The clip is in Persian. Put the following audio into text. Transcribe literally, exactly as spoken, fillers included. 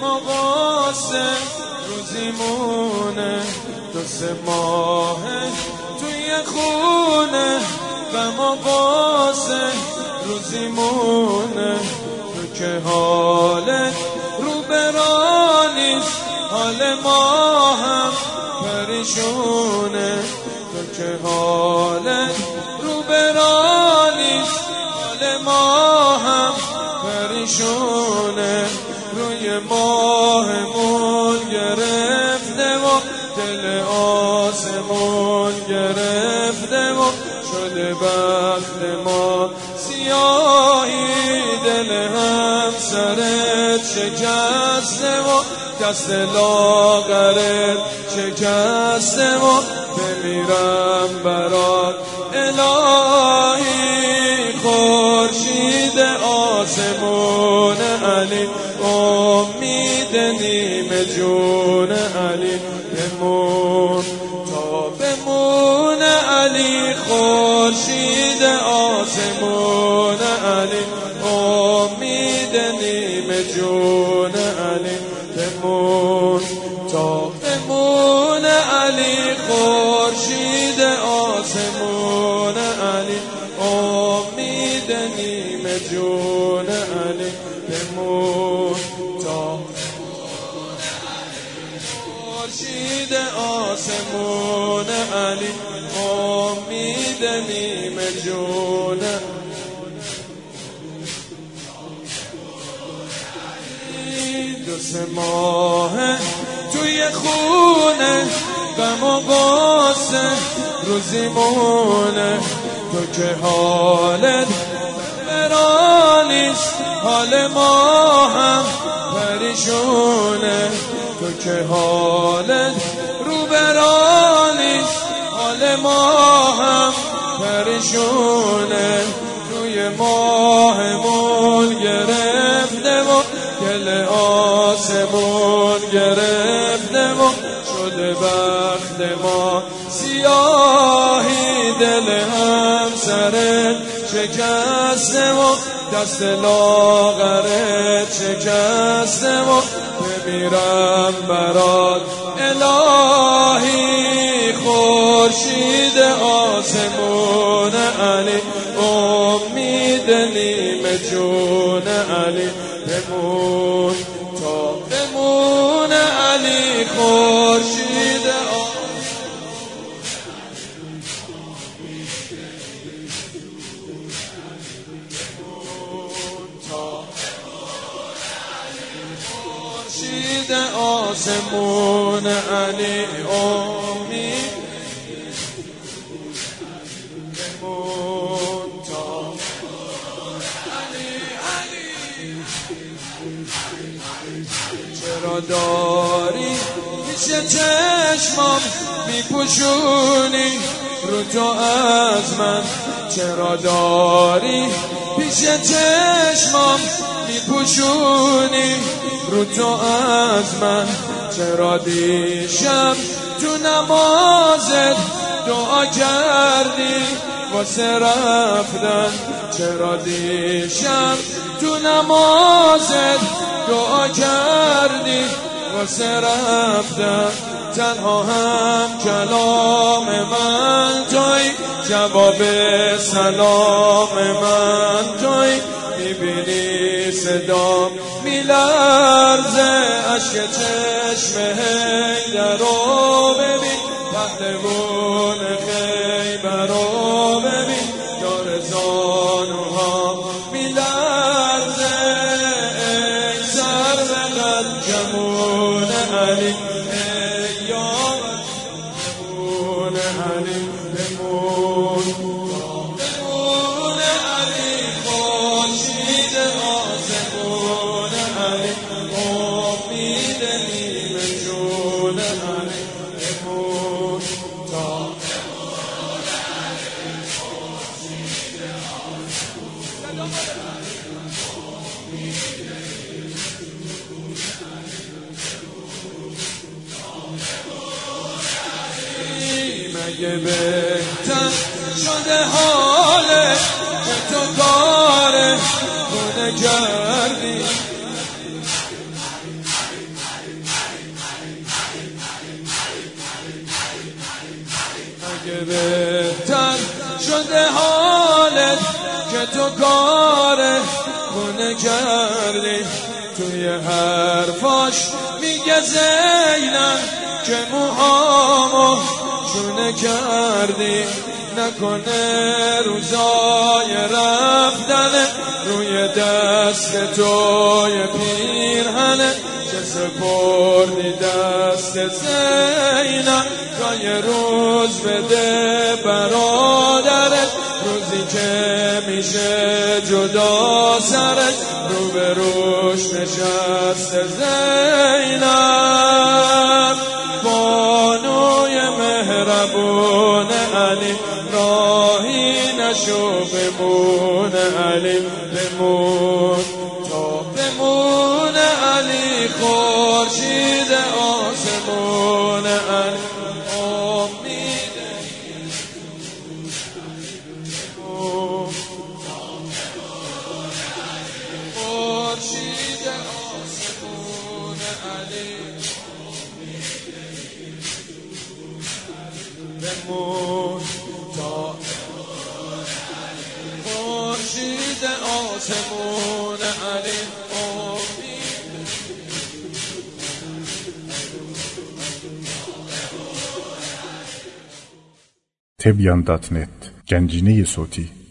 ما قاسم روزیمونه دو سه ماهه توی خونه و ما قاسم روزیمونه تو که حالت رو برانیست حال ما هم پریشونه تو که حالت رو برانیست حال ما هم پریشونه روی ماهمون گرفته و دل آسمون گرفته و شده بخت ما سیاهی دل همسرت شکسته و دست لاغرت شکسته و بمیرم برات الهی خورشید آسمون علی امید نیمه جون علی بمون تا بمون علی خورشید آسمون علی امید نیمه جون علی بمون تا بمون علی خورشید آسمون علی امید نیمه جون علی بمون تا خورشید آسمون علی امید نیمه جون دو سه ماهه توی خونه غم و غصه روزیمونه تو که حالت برانیست حال ما هم پریشونه تو که حالت رو برانیست حال ما هم پریشونه روی ماهمون گرفته و گل آسمون گرفته و شده بخت ما سیاهی دل همسرت شکسته و دست لاغرت شکسته و بمیرم برات الهی خورشید آسمون علی امید نیمه جون علی بمون تا بمون علی خورشید خورشید آسمون علی امید بمون تا علی علی چرا داری پیش چشمم میپوشونی رو تو از من چرا داری پیش چشمم میپوشونی رو تو از من چرا دیشب تو نمازت دعا کردی واسه رفتن چرا دیشب تو نمازت دعا کردی واسه رفتن تنها هم کلام من توی جواب سلام من توی میبینی صدام میلرزه اشک چشم حیدر رو ببین پهلوان خیبر رو ببین دار زانوها میلرزه ای سر به قلجمون علی ای یار جمون علی بمون بمون علی خورشید آسمون علی امید نیمه جون علی بمون تا بمون علی خورشید آسمون مگه بهتر شده حاله که تو کار خونه کردی شده حالت که تو کار خونه کردی. توی حرفاش میگه زینب که موهامو شونه کردی. نکنه روزای رفتن روی دست توی پیرهنه که سپردی دست زینب. تا یه روز بده برادرت، روزی که میشه جدا سرت، رو به روش نشست زینب. بانوی مهربون علی، راهی نشو بمون علی، بمون تا بمون علی. خورشید آسمون علی، امید خورشید آسمون علی، بمون تا خورشید آسمون علی، امید. تبیان دات نت گنجینه صوتی